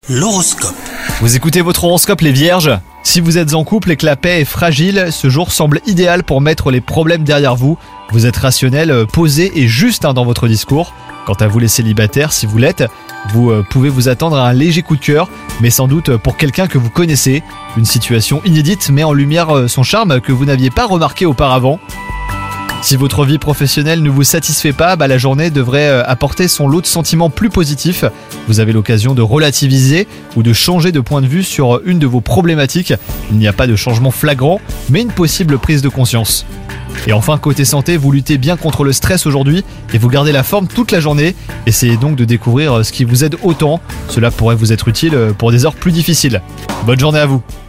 L'horoscope. Vous écoutez votre horoscope les vierges ? Si vous êtes en couple et que la paix est fragile, ce jour semble idéal pour mettre les problèmes derrière vous. Vous êtes rationnel, posé et juste dans votre discours. Quant à vous les célibataires, si vous l'êtes, vous pouvez vous attendre à un léger coup de cœur, mais sans doute pour quelqu'un que vous connaissez. Une situation inédite met en lumière son charme que vous n'aviez pas remarqué auparavant. Si votre vie professionnelle ne vous satisfait pas, la journée devrait apporter son lot de sentiments plus positifs. Vous avez l'occasion de relativiser ou de changer de point de vue sur une de vos problématiques. Il n'y a pas de changement flagrant, mais une possible prise de conscience. Et enfin, côté santé, vous luttez bien contre le stress aujourd'hui et vous gardez la forme toute la journée. Essayez donc de découvrir ce qui vous aide autant. Cela pourrait vous être utile pour des heures plus difficiles. Bonne journée à vous!